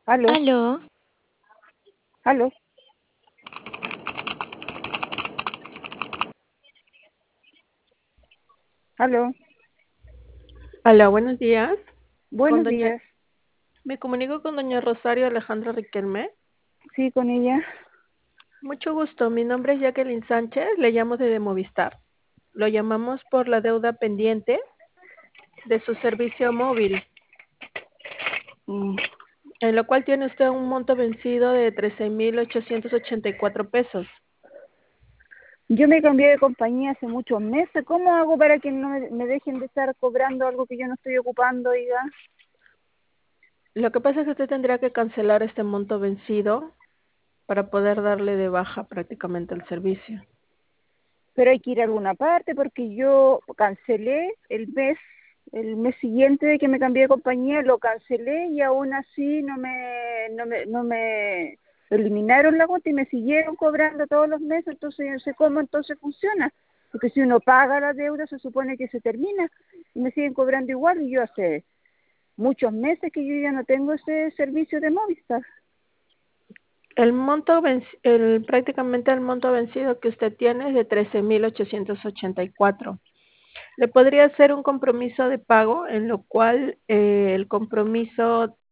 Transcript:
Aló, Aló, aló, aló. Hola, buenos días. Con Buenos doña, días. me comunico con doña Rosario Alejandra Riquelme. Sí, con ella. Mucho gusto. Mi nombre es Jacqueline Sánchez. Le llamo de Movistar. Lo llamamos por la deuda pendiente de su servicio móvil, Mm, en lo cual tiene usted un monto vencido de 13.884 pesos. Yo me cambié de compañía hace muchos meses. ¿Cómo hago para que no me dejen de estar cobrando algo que yo no estoy ocupando, oiga? Lo que pasa es que usted tendría que cancelar este monto vencido para poder darle de baja prácticamente el servicio. Pero hay que ir a alguna parte porque yo cancelé el mes siguiente de que me cambié de compañía, lo cancelé y aún así no me eliminaron la cuota y me siguieron cobrando todos los meses. Entonces yo no sé cómo entonces funciona. Porque si uno paga la deuda se supone que se termina y me siguen cobrando igual y yo hace muchos meses que yo ya no tengo ese servicio de Movistar. Prácticamente el monto vencido que usted tiene es de 13.884. Le podría hacer un compromiso de pago en lo cual el compromiso